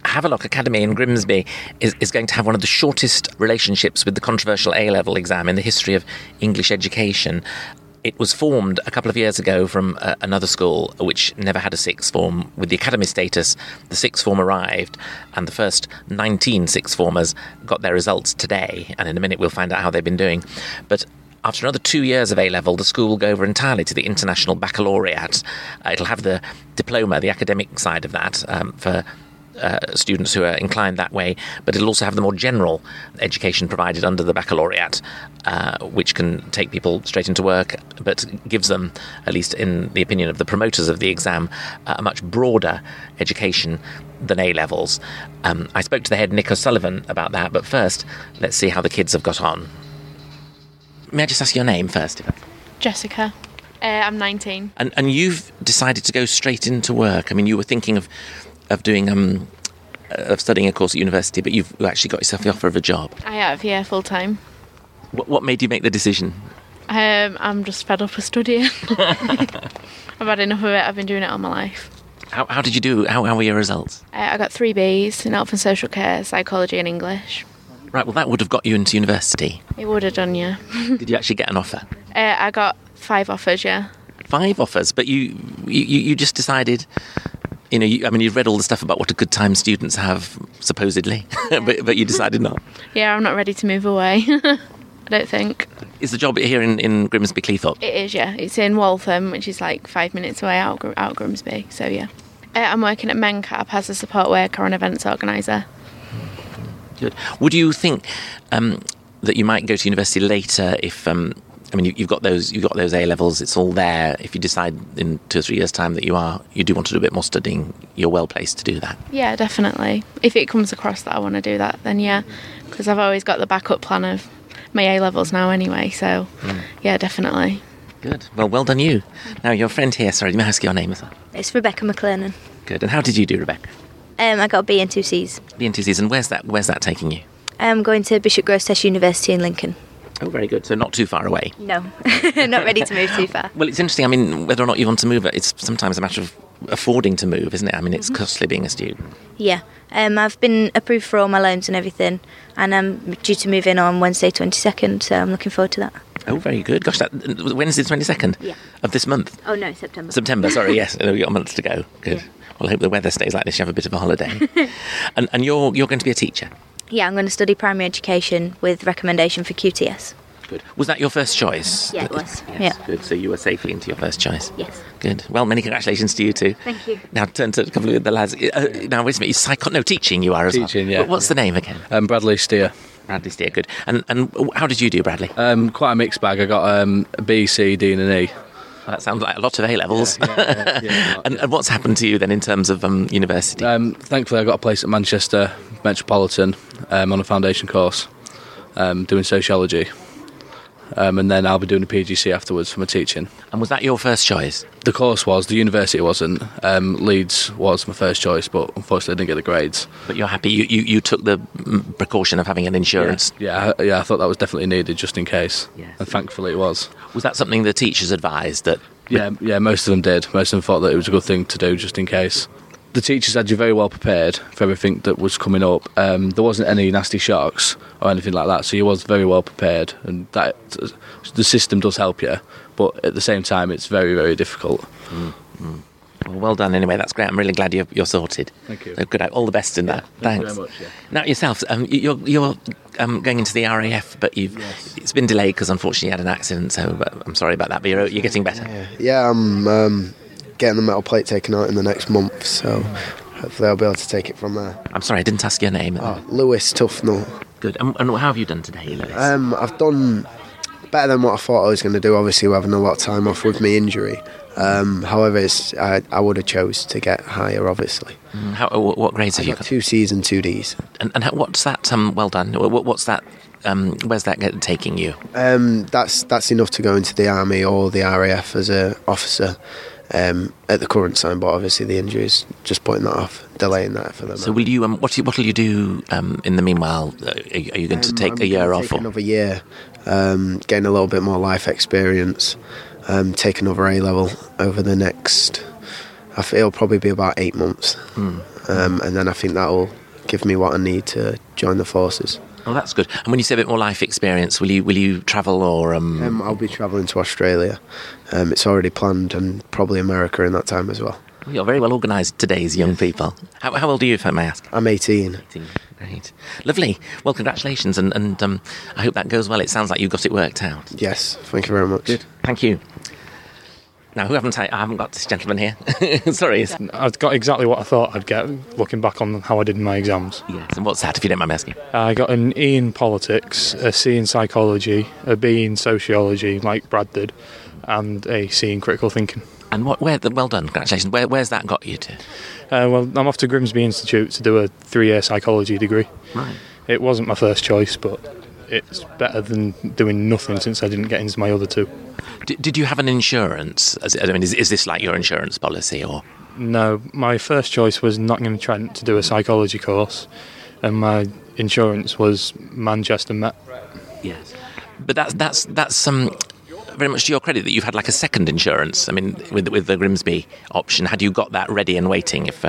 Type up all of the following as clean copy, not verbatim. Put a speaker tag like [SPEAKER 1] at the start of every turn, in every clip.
[SPEAKER 1] Havelock Academy in Grimsby is going to have one of the shortest relationships with the controversial A-level exam in the history of English education. It was formed a couple of years ago from another school which never had a sixth form. With the academy status, the sixth form arrived, and the first 19 sixth formers got their results today, and in a minute we'll find out how they've been doing. But after another 2 years of A-level, the school will go over entirely to the International Baccalaureate. It'll have the diploma, the academic side of that, for students who are inclined that way, but it'll also have the more general education provided under the baccalaureate, which can take people straight into work, but gives them, at least in the opinion of the promoters of the exam, a much broader education than A-levels. I spoke to the head, Nick O'Sullivan, about that, but first, let's see how the kids have got on. May I just ask your name first?
[SPEAKER 2] Jessica. I'm 19.
[SPEAKER 1] And you've decided to go straight into work. I mean, you were thinking of doing of studying a course at university, but you've actually got yourself the offer of a job.
[SPEAKER 2] I have, yeah, full time.
[SPEAKER 1] What made you make the decision?
[SPEAKER 2] I'm just fed up with studying. I've had enough of it. I've been doing it all my life.
[SPEAKER 1] How did you do? How were your results?
[SPEAKER 2] I got 3 Bs in health and social care, psychology and English.
[SPEAKER 1] Right, well that would have got you into university.
[SPEAKER 2] It would have done, yeah.
[SPEAKER 1] Did you actually get an offer?
[SPEAKER 2] I got 5 offers, yeah.
[SPEAKER 1] 5 offers, but you just decided. You've read all the stuff about what a good time students have, supposedly,
[SPEAKER 2] Yeah.
[SPEAKER 1] but you decided not.
[SPEAKER 2] Yeah, I'm not ready to move away. I don't think.
[SPEAKER 1] Is the job here in Grimsby Cleethorpes?
[SPEAKER 2] It is, yeah. It's in Waltham, which is like 5 minutes away out Grimsby, so yeah. I'm working at Mencap as a support worker and events organiser.
[SPEAKER 1] Good. Would you think that you might go to university later if... you've got those A-levels, it's all there. If you decide in 2 or 3 years' time that you do want to do a bit more studying, you're well placed to do that.
[SPEAKER 2] Yeah, definitely. If it comes across that I want to do that, then yeah, because I've always got the backup plan of my A-levels now anyway, so yeah, definitely.
[SPEAKER 1] Good. Well done you. Now, your friend here, sorry, may I ask your name as well?
[SPEAKER 3] It's Rebecca McLernan.
[SPEAKER 1] Good. And how did you do, Rebecca?
[SPEAKER 3] I got a B and 2 Cs.
[SPEAKER 1] B and 2 Cs, and where's that taking you?
[SPEAKER 3] I'm going to Bishop Grosseteste University in Lincoln.
[SPEAKER 1] Oh, very good. So not too far away.
[SPEAKER 3] No, not ready to move too far.
[SPEAKER 1] Well, it's interesting. I mean, whether or not you want to move, it's sometimes a matter of affording to move, isn't it? I mean, it's costly being a student.
[SPEAKER 3] Yeah. I've been approved for all my loans and everything, and I'm due to move in on Wednesday 22nd, so I'm looking forward to that.
[SPEAKER 1] Oh, very good. Gosh, that Wednesday the 22nd?
[SPEAKER 3] Yeah.
[SPEAKER 1] Of this month?
[SPEAKER 3] Oh, no, September.
[SPEAKER 1] September, sorry, yes. We've got a month to go. Good.
[SPEAKER 3] Yeah.
[SPEAKER 1] Well, I hope the weather stays like this. You have a bit of a holiday. and you're going to be a teacher?
[SPEAKER 3] Yeah, I'm going to study primary education with recommendation for QTS.
[SPEAKER 1] Good. Was that your first choice?
[SPEAKER 3] Yeah, it was.
[SPEAKER 1] Yes,
[SPEAKER 3] yeah.
[SPEAKER 1] Good. So you were safely into your first choice?
[SPEAKER 3] Yes.
[SPEAKER 1] Good. Well, many congratulations to you too.
[SPEAKER 3] Thank you.
[SPEAKER 1] Now turn to a couple of the lads. Now, wait a minute. Teaching you are as well.
[SPEAKER 4] Teaching, yeah.
[SPEAKER 1] What's the name again?
[SPEAKER 4] Bradley Steer.
[SPEAKER 1] Bradley Steer, good. And how did you do, Bradley?
[SPEAKER 4] Quite a mixed bag. I got a B, C, D and an E.
[SPEAKER 1] Well, that sounds like a lot of A-levels.
[SPEAKER 4] Yeah,
[SPEAKER 1] and what's happened to you then in terms of university?
[SPEAKER 4] Thankfully, I got a place at Manchester Metropolitan on a foundation course, doing sociology. And then I'll be doing a PGC afterwards for my teaching.
[SPEAKER 1] And was that your first choice?
[SPEAKER 4] The course was, the university wasn't. Leeds was my first choice, but unfortunately I didn't get the grades.
[SPEAKER 1] But you're happy, you took the precaution of having an insurance?
[SPEAKER 4] Yeah, I thought that was definitely needed just in case.
[SPEAKER 1] Yes.
[SPEAKER 4] And thankfully it was.
[SPEAKER 1] Was that something the teachers advised? That?
[SPEAKER 4] Yeah, most of them did. Most of them thought that it was a good thing to do just in case. The teachers had you very well prepared for everything that was coming up. There wasn't any nasty shocks or anything like that, so you was very well prepared, and that the system does help you, but at the same time it's very, very difficult.
[SPEAKER 1] Well done anyway, that's great. I'm really glad you're sorted.
[SPEAKER 4] Thank you.
[SPEAKER 1] So good, all the best in that.
[SPEAKER 4] Thank
[SPEAKER 1] Thanks.
[SPEAKER 4] you very much. Yeah.
[SPEAKER 1] Now yourself, you're going into the RAF, but it's been delayed because unfortunately you had an accident, so I'm sorry about that, but you're getting better.
[SPEAKER 5] Yeah, I'm getting the metal plate taken out in the next month, so hopefully I'll be able to take it from there.
[SPEAKER 1] I'm sorry, I didn't ask your name.
[SPEAKER 5] Lewis Tufnell.
[SPEAKER 1] Good. And how have you done today, Lewis?
[SPEAKER 5] I've done better than what I thought I was going to do. Obviously, we're having a lot of time off with my injury. However, I would have chose to get higher, obviously.
[SPEAKER 1] What grades have you got?
[SPEAKER 5] 2 Cs and 2 Ds.
[SPEAKER 1] And what's that? Well done. What's that? Where's that taking you?
[SPEAKER 5] That's enough to go into the army or the RAF as an officer. At the current time, but obviously the injury is just putting that off, delaying that for them.
[SPEAKER 1] So will you? What will you do in the meanwhile? Are you going to take a year off?
[SPEAKER 5] Take another year, gain a little bit more life experience, take another A-level over the next. I feel it'll probably be about 8 months. and then I think that'll give me what I need to join the forces.
[SPEAKER 1] Oh, that's good. And when you say a bit more life experience, will you travel or?
[SPEAKER 5] I'll be travelling to Australia. It's already planned, and probably America in that time as well.
[SPEAKER 1] You're very well organised today's young people. How old are you, if I may ask?
[SPEAKER 5] I'm 18.
[SPEAKER 1] 18. Great. Lovely. Well, congratulations, and I hope that goes well. It sounds like you got it worked out.
[SPEAKER 5] Yes, thank you very much.
[SPEAKER 1] Good. Thank you. Now, I haven't got this gentleman here. Sorry.
[SPEAKER 6] I've got exactly what I thought I'd get, looking back on how I did in my exams.
[SPEAKER 1] Yes, and what's that, if you don't mind me asking?
[SPEAKER 6] I got an E in politics, a C in psychology, a B in sociology, like Brad did, and a C in critical thinking.
[SPEAKER 1] And well done, congratulations. Where's that got you to?
[SPEAKER 6] Well, I'm off to Grimsby Institute to do a 3-year psychology degree.
[SPEAKER 1] Right.
[SPEAKER 6] It wasn't my first choice, but it's better than doing nothing since I didn't get into my other two.
[SPEAKER 1] Did you have an insurance? Is this like your insurance policy, or?
[SPEAKER 6] No, my first choice was Nottingham-Trent to do a psychology course, and my insurance was Manchester Met.
[SPEAKER 1] Yes. But that's very much to your credit that you've had like a second insurance. I mean, with the Grimsby option, had you got that ready and waiting if?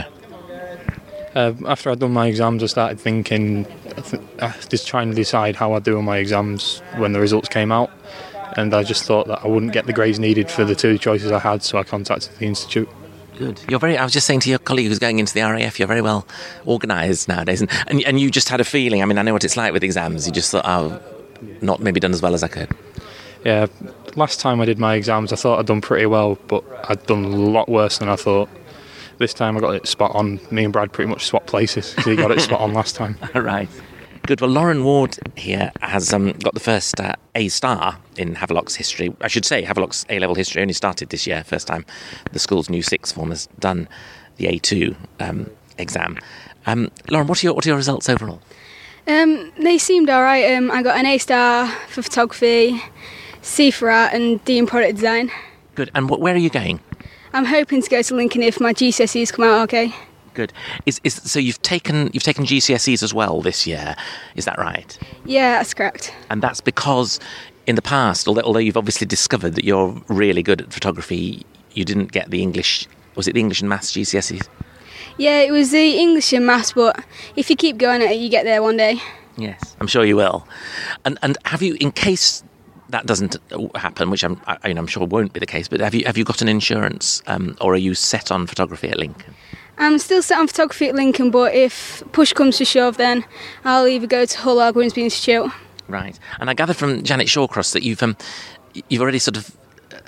[SPEAKER 6] After I'd done my exams, I started thinking, just trying to decide how I'd do on my exams when the results came out, and I just thought that I wouldn't get the grades needed for the two choices I had, so I contacted the institute.
[SPEAKER 1] Good. I was just saying to your colleague who's going into the RAF, you're very well organised nowadays, and you just had a feeling. I mean, I know what it's like with exams. You just thought, not maybe done as well as I could.
[SPEAKER 6] Yeah, last time I did my exams, I thought I'd done pretty well, but I'd done a lot worse than I thought. This time I got it spot on. Me and Brad pretty much swapped places because he got it spot on last time.
[SPEAKER 1] Right. Good. Well, Lauren Ward here has got the first A star in Havelock's history. I should say Havelock's A-level history only started this year. First time the school's new sixth form has done the A2 exam. Lauren, what are your results overall?
[SPEAKER 7] They seemed all right. I got an A star for photography, C for art, and D in product design.
[SPEAKER 1] Good. And where are you going?
[SPEAKER 7] I'm hoping to go to Lincoln if my GCSEs come out okay.
[SPEAKER 1] Good. So you've taken GCSEs as well this year, is that right?
[SPEAKER 7] Yeah, that's correct.
[SPEAKER 1] And that's because in the past, although you've obviously discovered that you're really good at photography, you didn't get the English. Was it the English and Maths GCSEs?
[SPEAKER 7] Yeah, it was the English and Maths, but if you keep going at it, you get there one day.
[SPEAKER 1] Yes, I'm sure you will. And have you, in case that doesn't happen, which I'm sure won't be the case, but have you got an insurance, or are you set on photography at Lincoln?
[SPEAKER 7] I'm still set on photography at Lincoln, but if push comes to shove, then I'll either go to Hull or Grimsby Institute.
[SPEAKER 1] Right. And I gather from Janet Shawcross that you've already sort of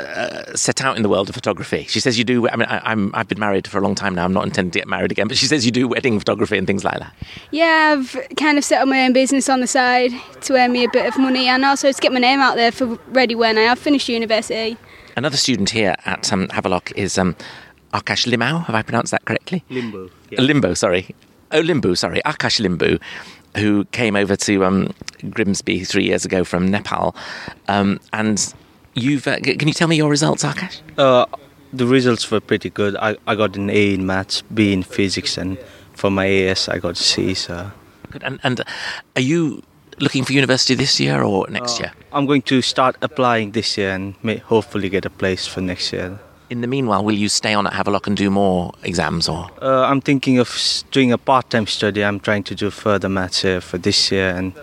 [SPEAKER 1] set out in the world of photography. She says you do. I mean, I've been married for a long time now. I'm not intending to get married again, but she says you do wedding photography and things like that.
[SPEAKER 7] Yeah, I've kind of set up my own business on the side to earn me a bit of money, and also to get my name out there for ready when I have finished university. Another
[SPEAKER 1] student here at Havelock is Akash Limau. Have I pronounced that correctly?
[SPEAKER 8] Limbu. Yeah.
[SPEAKER 1] Limbu, sorry. Akash Limbu, who came over to Grimsby 3 years ago from Nepal, and you've. Can you tell me your results, Akash?
[SPEAKER 8] The results were pretty good. I got an A in maths, B in physics, and for my AS I got a C. So.
[SPEAKER 1] Good. And are you looking for university this year or next year?
[SPEAKER 8] I'm going to start applying this year and hopefully get a place for next year.
[SPEAKER 1] In the meanwhile, will you stay on at Havelock and do more exams, or?
[SPEAKER 8] I'm thinking of doing a part-time study. I'm trying to do further maths here for this year and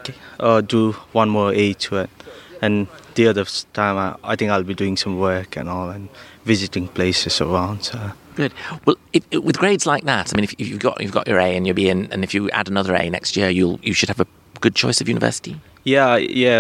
[SPEAKER 8] do one more A to it. And the other time, I think I'll be doing some work and all, and visiting places around. So.
[SPEAKER 1] Good. Well, with grades like that, I mean, if you've got your A and you'll be in, and if you add another A next year, you should have a good choice of university.
[SPEAKER 8] Yeah.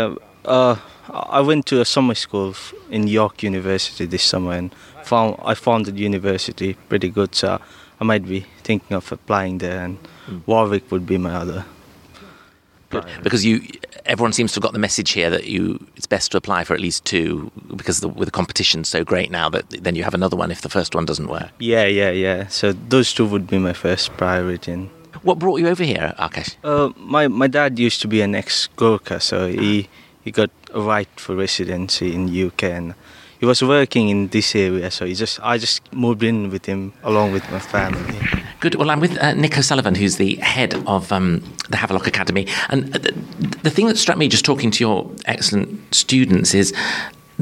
[SPEAKER 8] I went to a summer school in York University this summer, and I found the university pretty good. So I might be thinking of applying there, and Warwick would be my other.
[SPEAKER 1] Good. Because everyone seems to have got the message here that it's best to apply for at least two, because with the competition so great now that then you have another one if the first one doesn't work.
[SPEAKER 8] Yeah. So those two would be my first priority.
[SPEAKER 1] What brought you over here, Akash?
[SPEAKER 8] My dad used to be an ex-Gurkha, so he got a right for residency in UK, and he was working in this area, so I just moved in with him along with my family.
[SPEAKER 1] Good. Well, I'm with Nick O'Sullivan, who's the head of the Havelock Academy, and the thing that struck me just talking to your excellent students is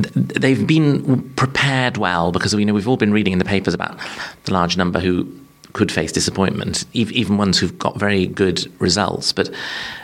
[SPEAKER 1] they've been prepared well, because we've all been reading in the papers about the large number who could face disappointment, even ones who've got very good results. But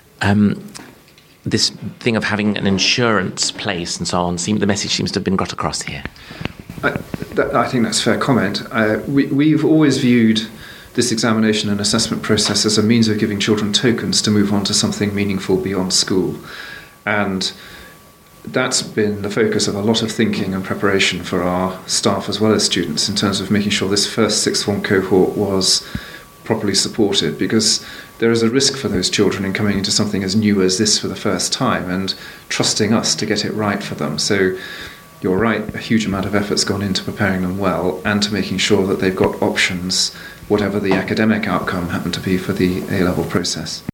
[SPEAKER 1] this thing of having an insurance place and so on, the message seems to have been got across here.
[SPEAKER 9] I think that's a fair comment. We've always viewed this examination and assessment process as a means of giving children tokens to move on to something meaningful beyond school. And that's been the focus of a lot of thinking and preparation for our staff as well as students in terms of making sure this first sixth form cohort was properly supported, because there is a risk for those children in coming into something as new as this for the first time and trusting us to get it right for them. So you're right, a huge amount of effort's gone into preparing them well and to making sure that they've got options, whatever the academic outcome happened to be for the A-level process.